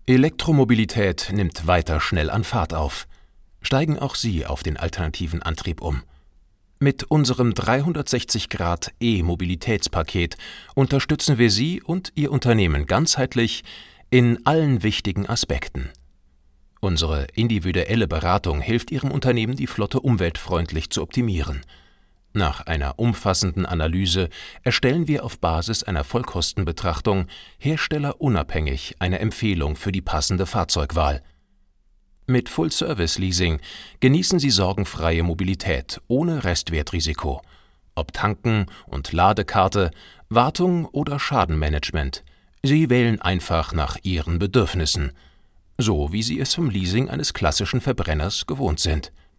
Elektromobilität nimmt weiter schnell an Fahrt auf. Steigen auch Sie auf den alternativen Antrieb um. Mit unserem 360° E-Mobilitätspaket unterstützen wir Sie und Ihr Unternehmen ganzheitlich in allen wichtigen Aspekten. Unsere individuelle Beratung hilft Ihrem Unternehmen, die Flotte umweltfreundlich zu optimieren. Nach einer umfassenden Analyse erstellen wir auf Basis einer Vollkostenbetrachtung herstellerunabhängig eine Empfehlung für die passende Fahrzeugwahl. Mit Full-Service-Leasing genießen Sie sorgenfreie Mobilität ohne Restwertrisiko. Ob Tanken und Ladekarte, Wartung oder Schadenmanagement, Sie wählen einfach nach Ihren Bedürfnissen, so wie Sie es vom Leasing eines klassischen Verbrenners gewohnt sind.